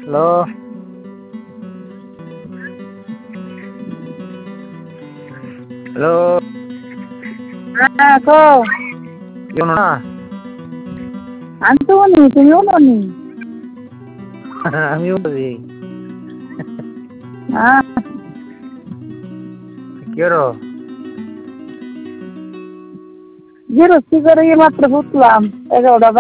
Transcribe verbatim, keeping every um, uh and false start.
Hello. Hello. হ্যাঁ কও। কেমন না? আমি তো বলি তুমিও বলি। আমিও বলি। হ্যাঁ। কি করো? গেরস্তি করে মাত্র উঠলাম এগারোটা